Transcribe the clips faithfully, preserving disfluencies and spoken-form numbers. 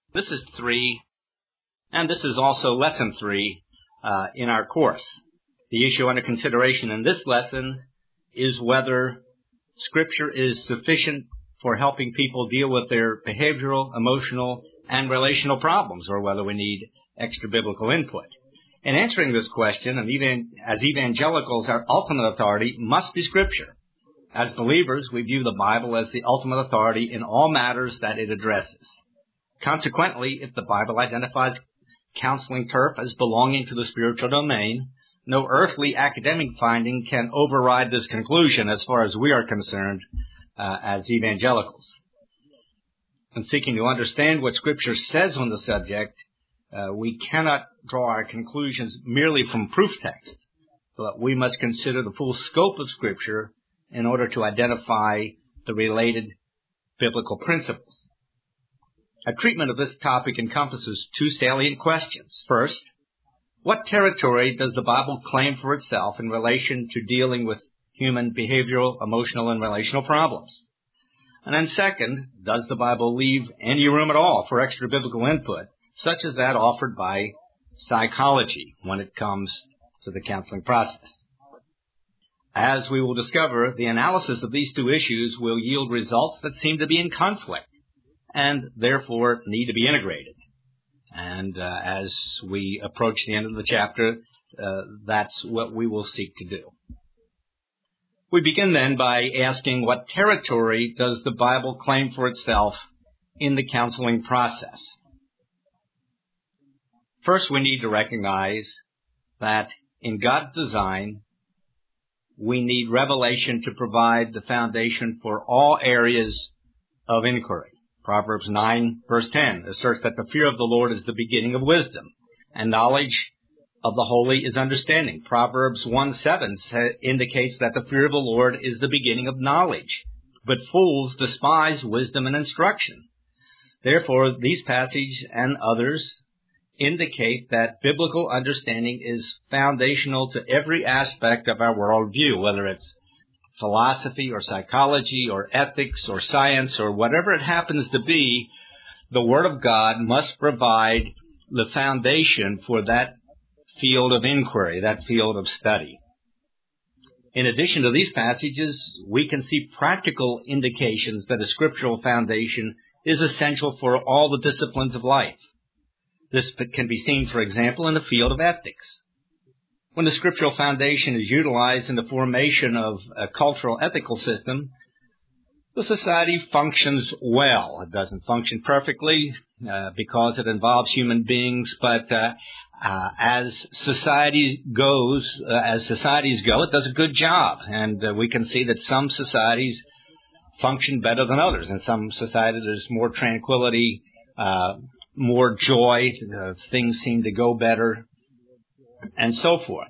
This is three, and this is also lesson three uh, in our course. The issue under consideration in this lesson is whether Scripture is sufficient for helping people deal with their behavioral, emotional, and relational problems, or whether we need extra biblical input. In answering this question, and even as evangelicals, our ultimate authority must be Scripture. As believers, we view the Bible as the ultimate authority in all matters that it addresses. Consequently, if the Bible identifies counseling turf as belonging to the spiritual domain, no earthly academic finding can override this conclusion as far as we are concerned uh, as evangelicals. In seeking to understand what Scripture says on the subject, uh, we cannot draw our conclusions merely from proof text, but we must consider the full scope of Scripture in order to identify the related biblical principles. A treatment of this topic encompasses two salient questions. First, what territory does the Bible claim for itself in relation to dealing with human behavioral, emotional, and relational problems? And then second, does the Bible leave any room at all for extra biblical input, such as that offered by psychology when it comes to the counseling process? As we will discover, the analysis of these two issues will yield results that seem to be in conflict, and therefore need to be integrated. And uh, as we approach the end of the chapter, uh, that's what we will seek to do. We begin then by asking, what territory does the Bible claim for itself in the counseling process? First, we need to recognize that in God's design, we need revelation to provide the foundation for all areas of inquiry. Proverbs nine, verse ten, asserts that the fear of the Lord is the beginning of wisdom, and knowledge of the holy is understanding. Proverbs one seven indicates that the fear of the Lord is the beginning of knowledge, but fools despise wisdom and instruction. Therefore, these passages and others indicate that biblical understanding is foundational to every aspect of our worldview, whether it's philosophy or psychology or ethics or science or whatever it happens to be. The Word of God must provide the foundation for that field of inquiry, that field of study. In addition to these passages, we can see practical indications that a scriptural foundation is essential for all the disciplines of life. This can be seen, for example, in the field of ethics. When the scriptural foundation is utilized in the formation of a cultural ethical system, the society functions well. It doesn't function perfectly uh, because it involves human beings, but uh, uh, as society goes, uh, as societies go, it does a good job. And uh, we can see that some societies function better than others. In some societies, there's more tranquility, uh, more joy, uh, things seem to go better, and so forth.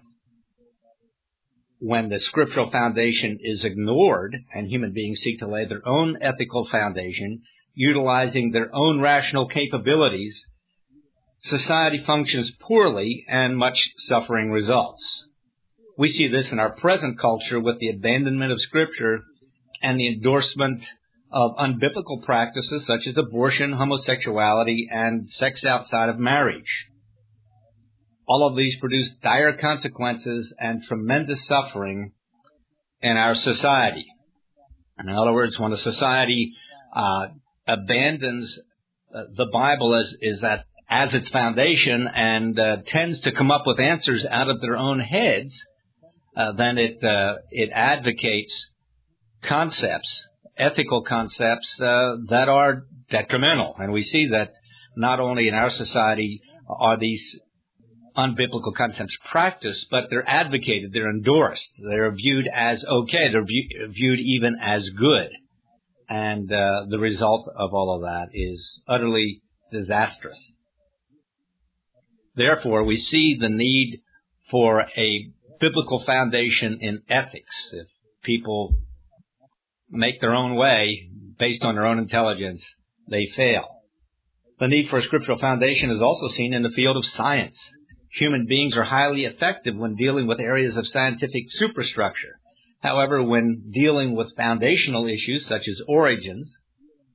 When the scriptural foundation is ignored and human beings seek to lay their own ethical foundation, utilizing their own rational capabilities, society functions poorly and much suffering results. We see this in our present culture with the abandonment of Scripture and the endorsement of unbiblical practices such as abortion, homosexuality, and sex outside of marriage. All of these produce dire consequences and tremendous suffering in our society. In other words, when a society uh, abandons uh, the Bible as, is that, as its foundation and uh, tends to come up with answers out of their own heads, uh, then it uh, it advocates concepts, ethical concepts uh, that are detrimental. And we see that not only in our society are these unbiblical concepts practiced, but they're advocated, they're endorsed, they're viewed as okay, they're view, viewed even as good. And uh, the result of all of that is utterly disastrous. Therefore, we see the need for a biblical foundation in ethics. If people make their own way based on their own intelligence, they fail. The need for a scriptural foundation is also seen in the field of science. Human beings are highly effective when dealing with areas of scientific superstructure. However, when dealing with foundational issues such as origins,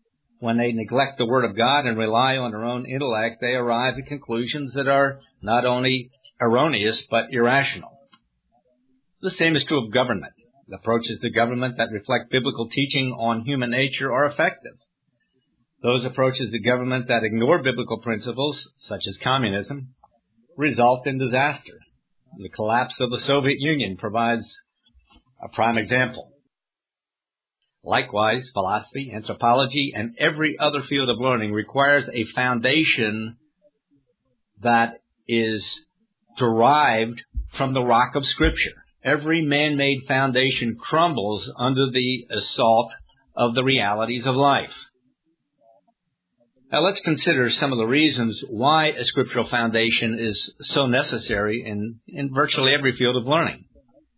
when they neglect the Word of God and rely on their own intellect, they arrive at conclusions that are not only erroneous but irrational. The same is true of government. Approaches to government that reflect biblical teaching on human nature are effective. Those approaches to government that ignore biblical principles, such as communism, result in disaster. The collapse of the Soviet Union provides a prime example. Likewise, philosophy, anthropology, and every other field of learning requires a foundation that is derived from the rock of Scripture. Every man-made foundation crumbles under the assault of the realities of life. Now let's consider some of the reasons why a scriptural foundation is so necessary in, in virtually every field of learning.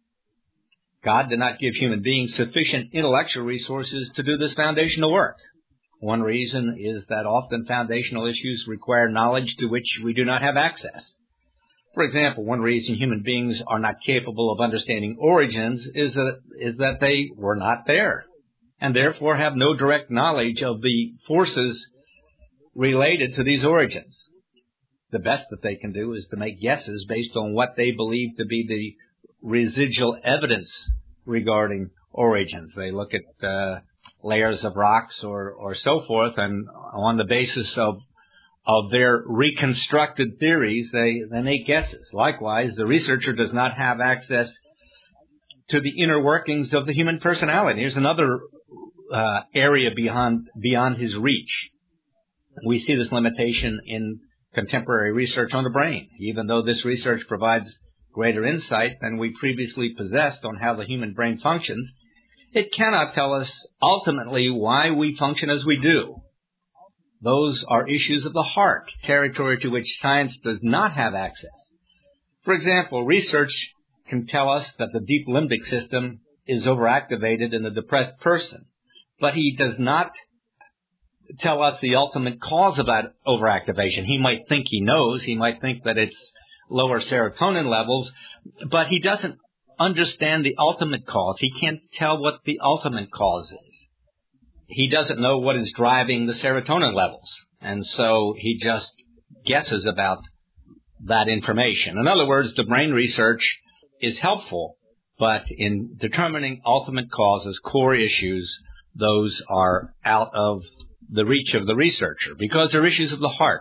God did not give human beings sufficient intellectual resources to do this foundational work. One reason is that often foundational issues require knowledge to which we do not have access. For example, one reason human beings are not capable of understanding origins is that, is that they were not there, and therefore have no direct knowledge of the forces related to these origins. The best that they can do is to make guesses based on what they believe to be the residual evidence regarding origins. They look at uh, layers of rocks or, or so forth, and on the basis of of their reconstructed theories, they, they make guesses. Likewise, the researcher does not have access to the inner workings of the human personality. Here's another uh, area beyond beyond his reach. We see this limitation in contemporary research on the brain. Even though this research provides greater insight than we previously possessed on how the human brain functions, it cannot tell us ultimately why we function as we do. Those are issues of the heart, territory to which science does not have access. For example, research can tell us that the deep limbic system is overactivated in a depressed person, but he does not tell us the ultimate cause of that overactivation. He might think he knows, he might think that it's lower serotonin levels, but he doesn't understand the ultimate cause. He can't tell what the ultimate cause is. He doesn't know what is driving the serotonin levels, and so he just guesses about that information. In other words, the brain research is helpful, but in determining ultimate causes, core issues, those are out of the reach of the researcher because they're issues of the heart.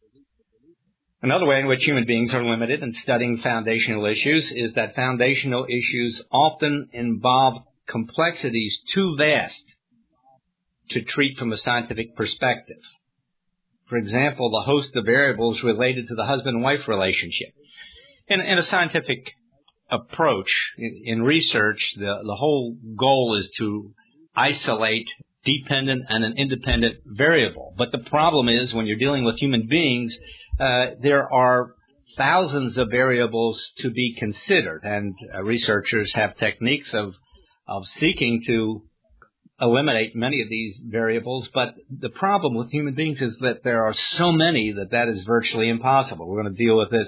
Another way in which human beings are limited in studying foundational issues is that foundational issues often involve complexities too vast to treat from a scientific perspective. For example, the host of variables related to the husband-wife relationship. In, in a scientific approach, in, in research, the, the whole goal is to isolate dependent and an independent variable. But the problem is when you're dealing with human beings, uh, there are thousands of variables to be considered, and uh, researchers have techniques of, of seeking to eliminate many of these variables, but the problem with human beings is that there are so many that that is virtually impossible. We're going to deal with this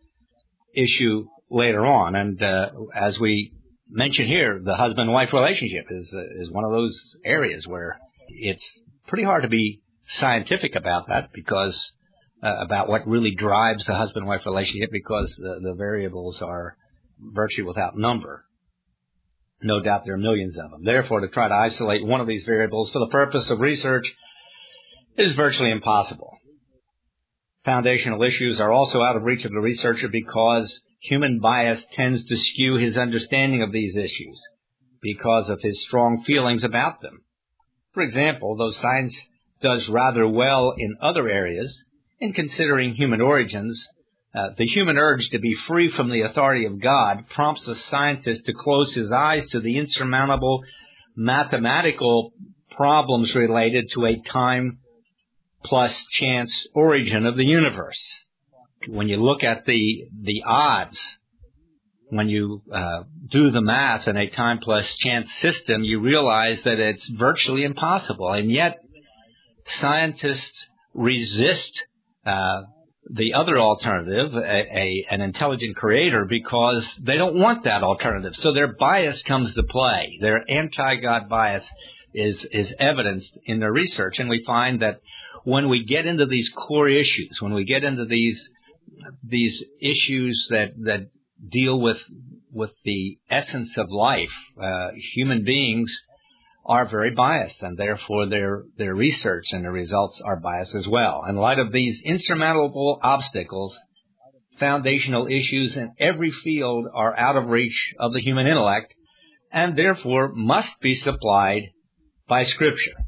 issue later on, and uh, as we mentioned here, the husband-wife relationship is uh, is one of those areas where it's pretty hard to be scientific about that because uh, about what really drives the husband-wife relationship because the, the variables are virtually without number. No doubt there are millions of them. Therefore, to try to isolate one of these variables for the purpose of research is virtually impossible. Foundational issues are also out of reach of the researcher because human bias tends to skew his understanding of these issues because of his strong feelings about them. For example, though science does rather well in other areas, in considering human origins, Uh, the human urge to be free from the authority of God prompts a scientist to close his eyes to the insurmountable mathematical problems related to a time plus chance origin of the universe. When you look at the the odds, when you uh, do the math in a time plus chance system, you realize that it's virtually impossible, and yet scientists resist uh the other alternative, a, a, an intelligent creator, because they don't want that alternative. So their bias comes to play. Their anti-God bias is, is evidenced in their research. And we find that when we get into these core issues, when we get into these these issues that, that deal with with the essence of life, uh, human beings are very biased, and therefore their their research and the results are biased as well. In light of these insurmountable obstacles, foundational issues in every field are out of reach of the human intellect, and therefore must be supplied by Scripture.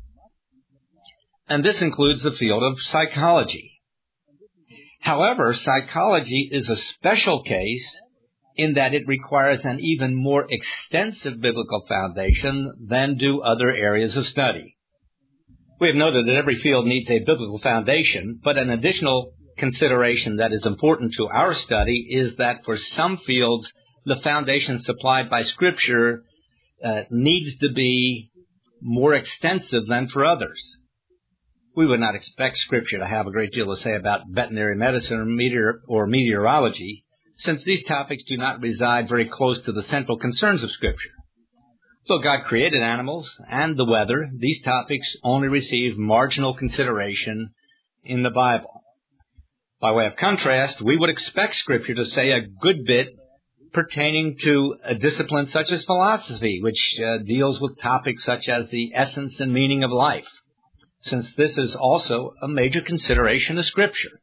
And this includes the field of psychology. However, psychology is a special case in that it requires an even more extensive biblical foundation than do other areas of study. We have noted that every field needs a biblical foundation, but an additional consideration that is important to our study is that for some fields, the foundation supplied by Scripture uh, needs to be more extensive than for others. We would not expect Scripture to have a great deal to say about veterinary medicine or, meteor- or meteorology, since these topics do not reside very close to the central concerns of Scripture. Though God created animals and the weather, these topics only receive marginal consideration in the Bible. By way of contrast, we would expect Scripture to say a good bit pertaining to a discipline such as philosophy, which uh, deals with topics such as the essence and meaning of life, since this is also a major consideration of Scripture.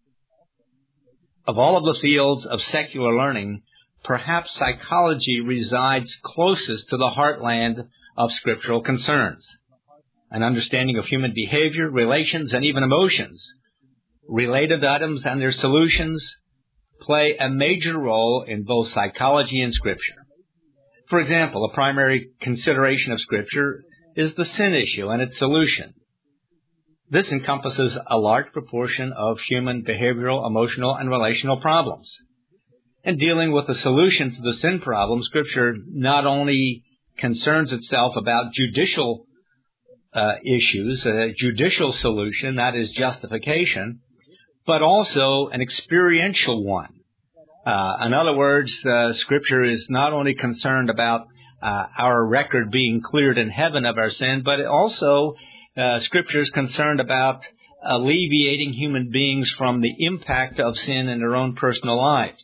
Of all of the fields of secular learning, perhaps psychology resides closest to the heartland of scriptural concerns. An understanding of human behavior, relations, and even emotions, related items and their solutions, play a major role in both psychology and Scripture. For example, a primary consideration of Scripture is the sin issue and its solution. This encompasses a large proportion of human behavioral, emotional, and relational problems. In dealing with the solution to the sin problem, Scripture not only concerns itself about judicial uh, issues, a judicial solution, that is justification, but also an experiential one. Uh, in other words, uh, Scripture is not only concerned about uh, our record being cleared in heaven of our sin, but it also Uh, Scripture is concerned about alleviating human beings from the impact of sin in their own personal lives.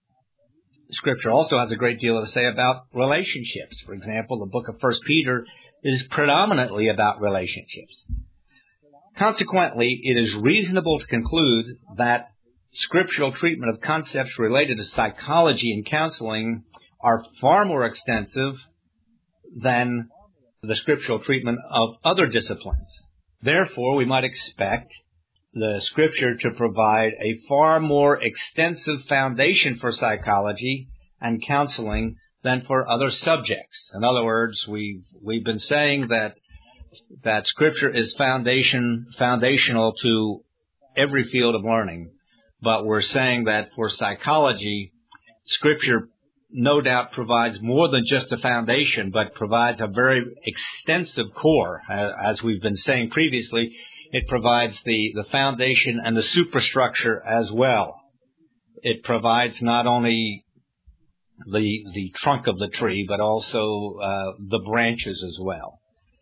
Scripture also has a great deal to say about relationships. For example, the book of First Peter is predominantly about relationships. Consequently, it is reasonable to conclude that scriptural treatment of concepts related to psychology and counseling are far more extensive than the scriptural treatment of other disciplines. Therefore, we might expect the Scripture to provide a far more extensive foundation for psychology and counseling than for other subjects. In other words, we've, we've been saying that that Scripture is foundation foundational to every field of learning, but we're saying that for psychology, Scripture no doubt provides more than just a foundation, but provides a very extensive core. As we've been saying previously, it provides the, the foundation and the superstructure as well. It provides not only the the trunk of the tree, but also uh, the branches as well.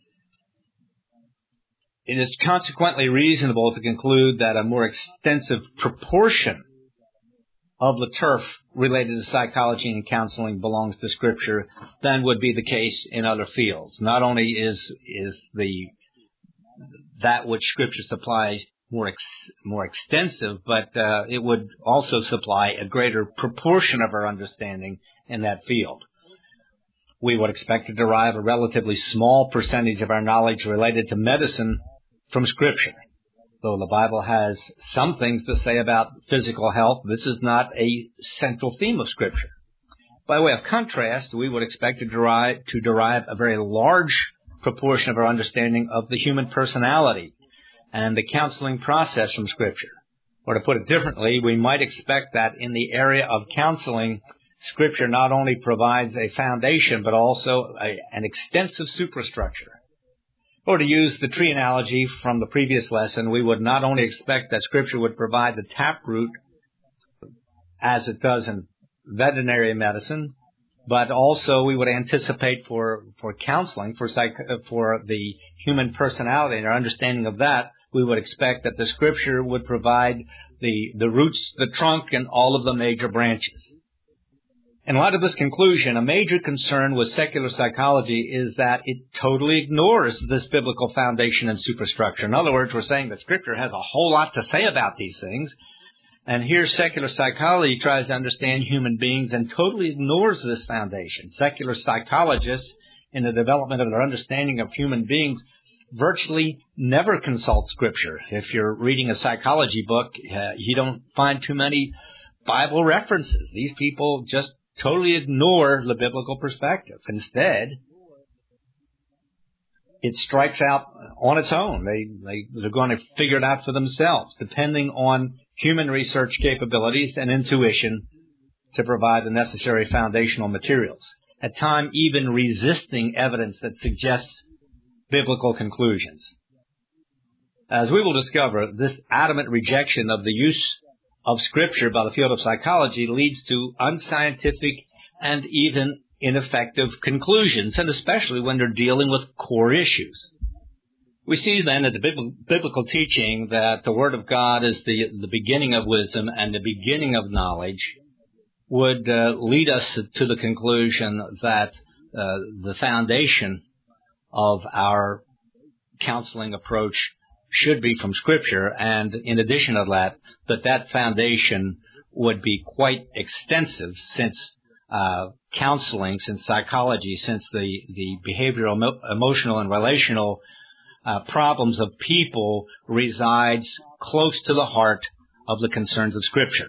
It is consequently reasonable to conclude that a more extensive proportion of the turf related to psychology and counseling belongs to Scripture than would be the case in other fields. Not only is is the that which Scripture supplies more ex, more extensive, but uh, it would also supply a greater proportion of our understanding in that field. We would expect to derive a relatively small percentage of our knowledge related to medicine from Scripture. Though the Bible has some things to say about physical health, this is not a central theme of Scripture. By way of contrast, we would expect to derive, to derive a very large proportion of our understanding of the human personality and the counseling process from Scripture. Or to put it differently, we might expect that in the area of counseling, Scripture not only provides a foundation, but also a, an extensive superstructure. Or to use the tree analogy from the previous lesson, we would not only expect that Scripture would provide the taproot, as it does in veterinary medicine, but also we would anticipate for, for counseling, for psych, for the human personality and our understanding of that, we would expect that the Scripture would provide the, the roots, the trunk, and all of the major branches. In light of this conclusion, a major concern with secular psychology is that it totally ignores this biblical foundation and superstructure. In other words, we're saying that Scripture has a whole lot to say about these things, and here secular psychology tries to understand human beings and totally ignores this foundation. Secular psychologists, in the development of their understanding of human beings, virtually never consult Scripture. If you're reading a psychology book, uh, you don't find too many Bible references. These people just totally ignore the biblical perspective. Instead, it strikes out on its own. They, they, they're going to figure it out for themselves, depending on human research capabilities and intuition to provide the necessary foundational materials, at times even resisting evidence that suggests biblical conclusions. As we will discover, this adamant rejection of the use of Scripture by the field of psychology leads to unscientific and even ineffective conclusions, and especially when they're dealing with core issues. We see then at the biblical teaching that the Word of God is the, the beginning of wisdom and the beginning of knowledge would uh, lead us to the conclusion that uh, the foundation of our counseling approach should be from Scripture, and in addition to that, that that foundation would be quite extensive since uh, counseling, since psychology, since the, the behavioral, emotional, and relational uh, problems of people resides close to the heart of the concerns of Scripture.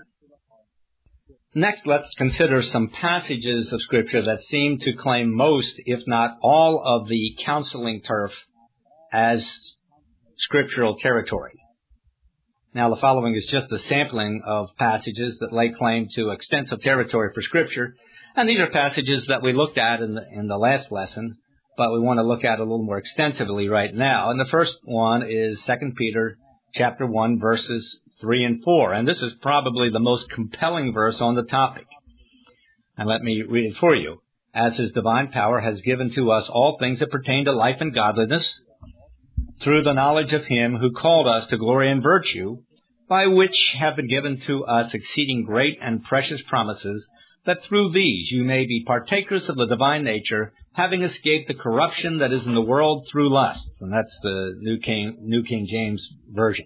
Next, let's consider some passages of Scripture that seem to claim most, if not all, of the counseling turf as scriptural territory. Now, the following is just a sampling of passages that lay claim to extensive territory for Scripture, and these are passages that we looked at in the, in the last lesson, but we want to look at a little more extensively right now. And the first one is Second Peter chapter one, verses three and four, and this is probably the most compelling verse on the topic. And let me read it for you. As His divine power has given to us all things that pertain to life and godliness, through the knowledge of Him who called us to glory and virtue, by which have been given to us exceeding great and precious promises, that through these you may be partakers of the divine nature, having escaped the corruption that is in the world through lust. And that's the New King, New King James Version.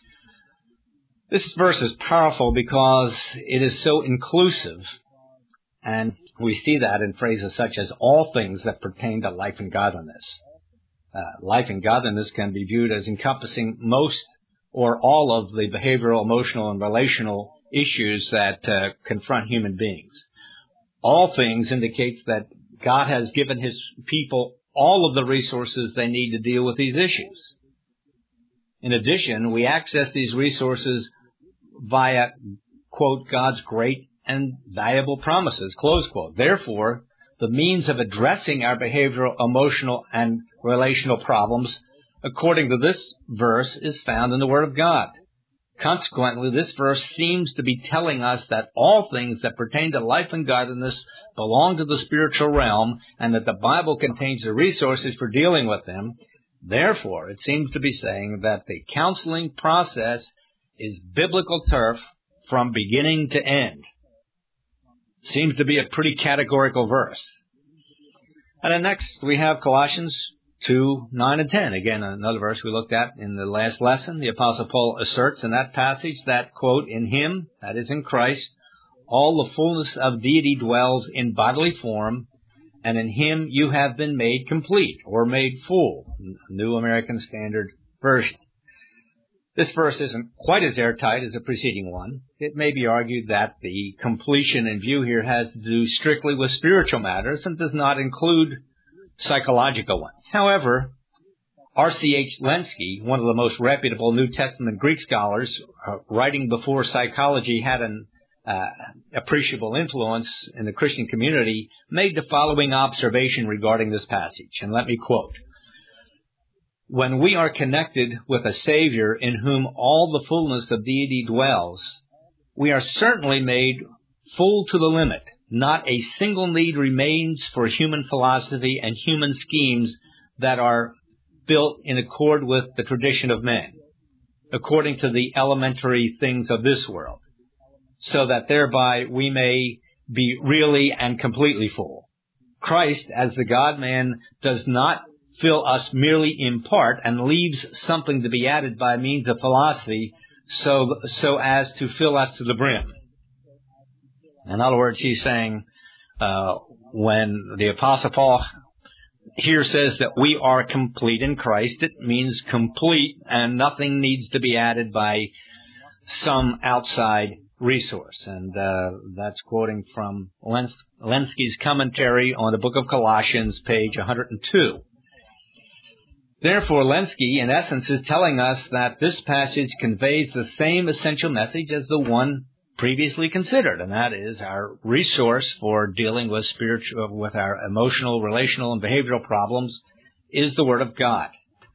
This verse is powerful because it is so inclusive, and we see that in phrases such as all things that pertain to life and godliness. Uh, life and godliness can be viewed as encompassing most or all of the behavioral, emotional, and relational issues that uh, confront human beings. All things indicates that God has given His people all of the resources they need to deal with these issues. In addition, we access these resources via, quote, God's great and valuable promises, close quote. Therefore, the means of addressing our behavioral, emotional, and relational problems, according to this verse, is found in the Word of God. Consequently, this verse seems to be telling us that all things that pertain to life and godliness belong to the spiritual realm, and that the Bible contains the resources for dealing with them. Therefore, it seems to be saying that the counseling process is biblical turf from beginning to end. Seems to be a pretty categorical verse. And then next we have Colossians two, nine, and ten. Again, another verse we looked at in the last lesson. The Apostle Paul asserts in that passage that, quote, in Him, that is in Christ, all the fullness of deity dwells in bodily form, and in Him you have been made complete, or made full, New American Standard Version. This verse isn't quite as airtight as the preceding one. It may be argued that the completion in view here has to do strictly with spiritual matters and does not include psychological ones. However, R C H Lenski, one of the most reputable New Testament Greek scholars, uh, writing before psychology had an uh, appreciable influence in the Christian community, made the following observation regarding this passage, and let me quote. When we are connected with a Savior in whom all the fullness of deity dwells, we are certainly made full to the limit, not a single need remains for human philosophy and human schemes that are built in accord with the tradition of men, according to the elementary things of this world, so that thereby we may be really and completely full. Christ, as the God-man, does not fill us merely in part and leaves something to be added by means of philosophy so, so as to fill us to the brim. In other words, he's saying uh, when the Apostle Paul here says that we are complete in Christ, it means complete and nothing needs to be added by some outside resource. And uh, that's quoting from Lens- Lenski's commentary on the book of Colossians, page one hundred two. Therefore, Lenski, in essence, is telling us that this passage conveys the same essential message as the one previously considered, and that is our resource for dealing with spiritual, with our emotional, relational, and behavioral problems is the Word of God.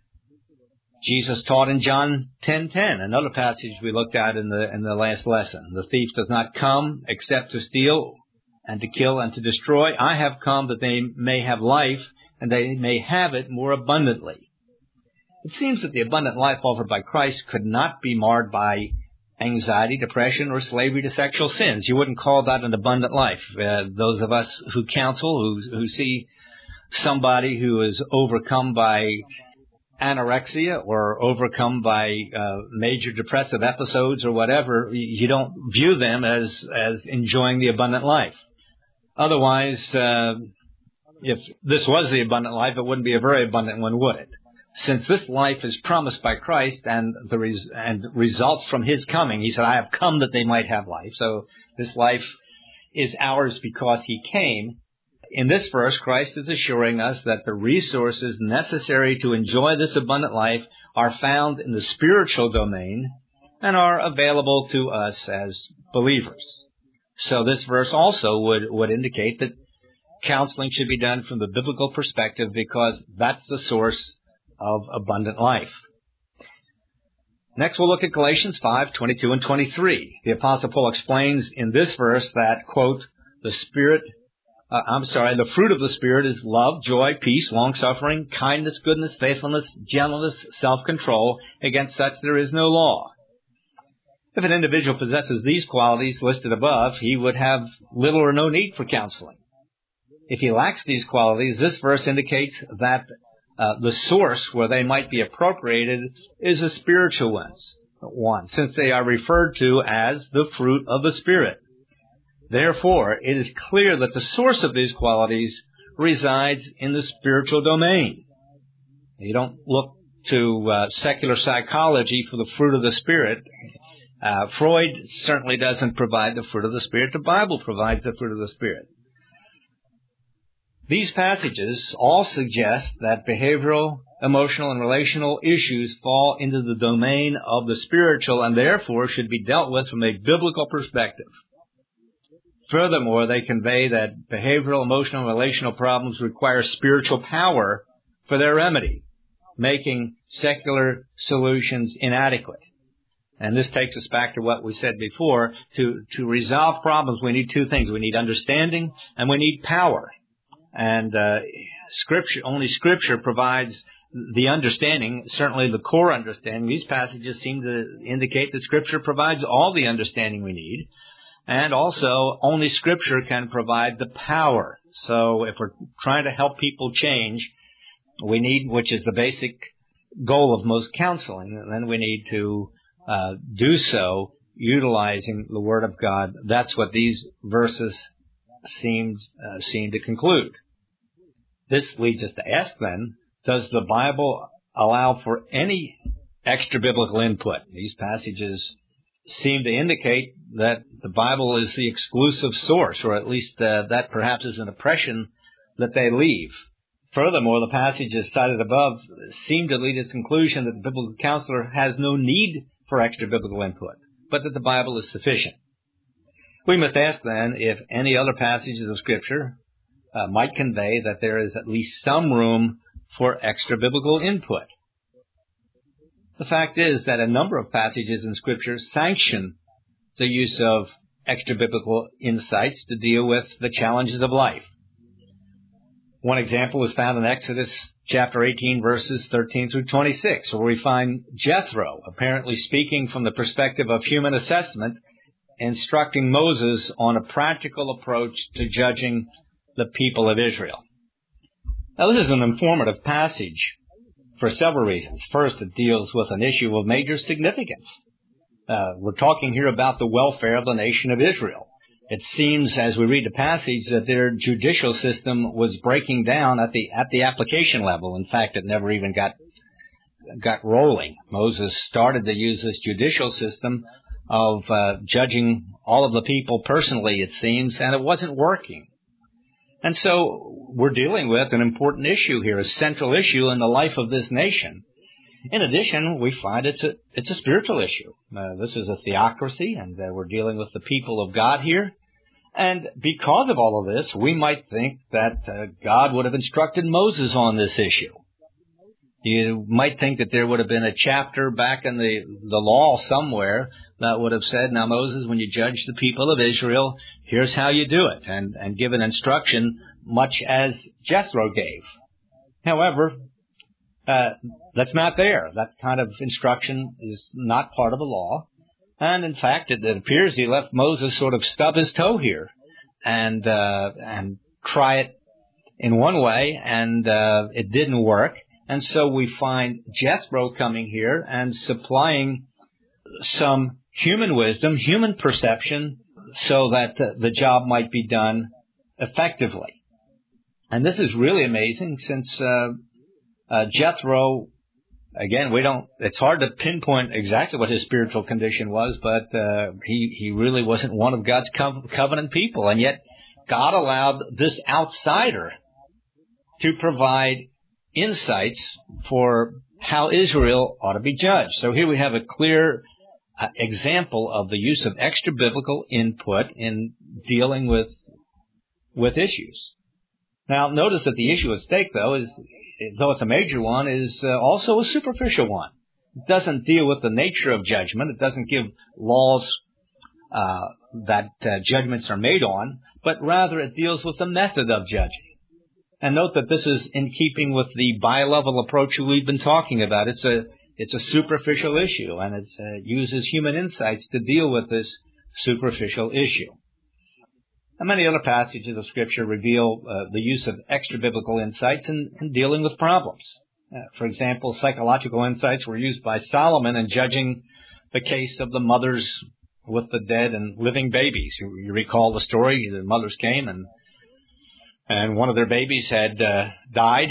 Jesus taught in John ten ten, another passage we looked at in the in the last lesson. The thief does not come except to steal and to kill and to destroy. I have come that they may have life and they may have it more abundantly. It seems that the abundant life offered by Christ could not be marred by anxiety, depression, or slavery to sexual sins. You wouldn't call that an abundant life. Uh, those of us who counsel, who, who see somebody who is overcome by anorexia or overcome by uh, major depressive episodes or whatever, you don't view them as, as enjoying the abundant life. Otherwise, uh, if this was the abundant life, it wouldn't be a very abundant one, would it? Since this life is promised by Christ and the res- and results from His coming, He said, I have come that they might have life. So this life is ours because He came. In this verse, Christ is assuring us that the resources necessary to enjoy this abundant life are found in the spiritual domain and are available to us as believers. So this verse also would, would indicate that counseling should be done from the biblical perspective because that's the source of abundant life. Next, we'll look at Galatians five twenty-two and twenty-three. The Apostle Paul explains in this verse that, quote, the Spirit, uh, I'm sorry, the fruit of the Spirit is love, joy, peace, long-suffering, kindness, goodness, faithfulness, gentleness, self-control. Against such there is no law. If an individual possesses these qualities listed above, he would have little or no need for counseling. If he lacks these qualities, this verse indicates that Uh, the source where they might be appropriated is a spiritual one, since they are referred to as the fruit of the Spirit. Therefore, it is clear that the source of these qualities resides in the spiritual domain. You don't look to uh, secular psychology for the fruit of the Spirit. Uh, Freud certainly doesn't provide the fruit of the Spirit. The Bible provides the fruit of the Spirit. These passages all suggest that behavioral, emotional, and relational issues fall into the domain of the spiritual and therefore should be dealt with from a biblical perspective. Furthermore, they convey that behavioral, emotional, and relational problems require spiritual power for their remedy, making secular solutions inadequate. And this takes us back to what we said before. To, to resolve problems, we need two things. We need understanding and we need power. And uh, Scripture, only Scripture provides the understanding, certainly the core understanding. These passages seem to indicate that Scripture provides all the understanding we need. And also, only Scripture can provide the power. So if we're trying to help people change, we need, which is the basic goal of most counseling, and then we need to uh, do so utilizing the Word of God. That's what these verses seem, uh, seem to conclude. This leads us to ask then, does the Bible allow for any extra-biblical input? These passages seem to indicate that the Bible is the exclusive source, or at least uh, that perhaps is an impression that they leave. Furthermore, the passages cited above seem to lead to the conclusion that the biblical counselor has no need for extra-biblical input, but that the Bible is sufficient. We must ask then if any other passages of Scripture uh, might convey that there is at least some room for extra-biblical input. The fact is that a number of passages in Scripture sanction the use of extra-biblical insights to deal with the challenges of life. One example is found in Exodus chapter eighteen, verses thirteen through twenty-six, where we find Jethro, apparently speaking from the perspective of human assessment, instructing Moses on a practical approach to judging the people of Israel. Now, this is an informative passage for several reasons. First, it deals with an issue of major significance. Uh, we're talking here about the welfare of the nation of Israel. It seems, as we read the passage, that their judicial system was breaking down at the at the application level. In fact, it never even got got rolling. Moses started to use this judicial system of uh, judging all of the people personally, it seems, and it wasn't working. And so we're dealing with an important issue here, a central issue in the life of this nation. In addition, we find it's a it's a spiritual issue. Uh, this is a theocracy, and uh, we're dealing with the people of God here. And because of all of this, we might think that uh, God would have instructed Moses on this issue. You might think that there would have been a chapter back in the, the law somewhere that would have said, now, Moses, when you judge the people of Israel, here's how you do it, and, and give an instruction much as Jethro gave. However, uh, that's not there. That kind of instruction is not part of the law. And, in fact, it, it appears he left Moses sort of stub his toe here and uh, and try it in one way, and uh, it didn't work. And so we find Jethro coming here and supplying some human wisdom, human perception, so that the, the job might be done effectively. And this is really amazing since uh, uh, Jethro... Again, we don't, it's hard to pinpoint exactly what his spiritual condition was, but uh, he, he really wasn't one of God's co- covenant people. And yet, God allowed this outsider to provide insights for how Israel ought to be judged. So here we have a clear uh, example of the use of extra-biblical input in dealing with, with issues. Now, notice that the issue at stake, though, is, though it's a major one, is uh, also a superficial one. It doesn't deal with the nature of judgment. It doesn't give laws uh, that uh, judgments are made on, but rather it deals with the method of judging. And note that this is in keeping with the bi-level approach we've been talking about. It's a it's a superficial issue, and it uh, uses human insights to deal with this superficial issue. And many other passages of Scripture reveal uh, the use of extra-biblical insights in, in dealing with problems. Uh, for example, psychological insights were used by Solomon in judging the case of the mothers with the dead and living babies. You, you recall the story. The mothers came, and and one of their babies had uh, died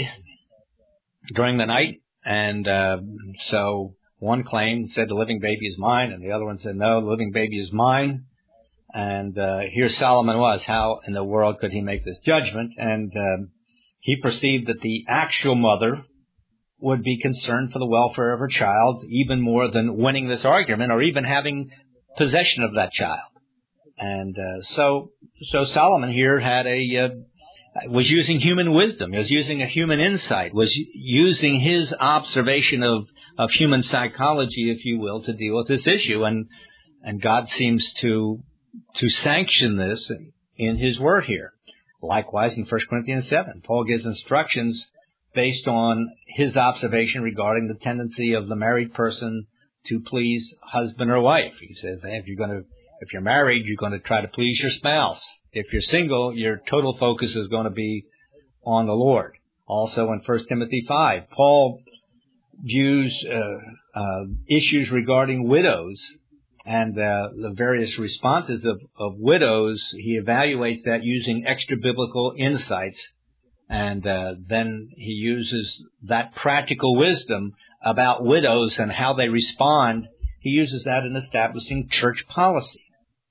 during the night. And uh, so one claimed, said the living baby is mine, and the other one said, no, the living baby is mine. And uh, here Solomon was. How in the world could he make this judgment? And um, he perceived that the actual mother would be concerned for the welfare of her child even more than winning this argument or even having possession of that child. And uh, so so Solomon here had a uh, was using human wisdom, was using a human insight, was using his observation of, of human psychology, if you will, to deal with this issue. And and God seems to to sanction this in His Word here. Likewise, in First Corinthians seven, Paul gives instructions based on his observation regarding the tendency of the married person to please husband or wife. He says, hey, if you're going to, if you're married, you're going to try to please your spouse. If you're single, your total focus is going to be on the Lord. Also, in First Timothy five, Paul views uh, uh, issues regarding widows and uh, the various responses of, of widows. He evaluates that using extra-biblical insights, and uh, then he uses that practical wisdom about widows and how they respond. He uses that in establishing church policy.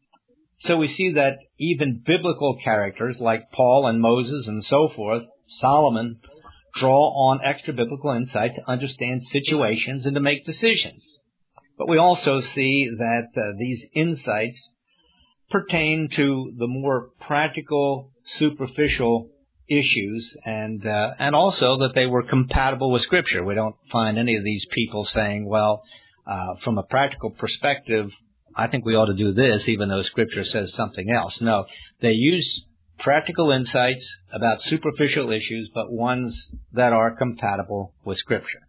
So we see that even biblical characters like Paul and Moses and so forth, Solomon, draw on extra-biblical insight to understand situations and to make decisions. But we also see that uh, these insights pertain to the more practical, superficial issues, and uh, and also that they were compatible with Scripture. We don't find any of these people saying, well, uh, from a practical perspective, I think we ought to do this even though Scripture says something else. No, they use practical insights about superficial issues, but ones that are compatible with Scripture.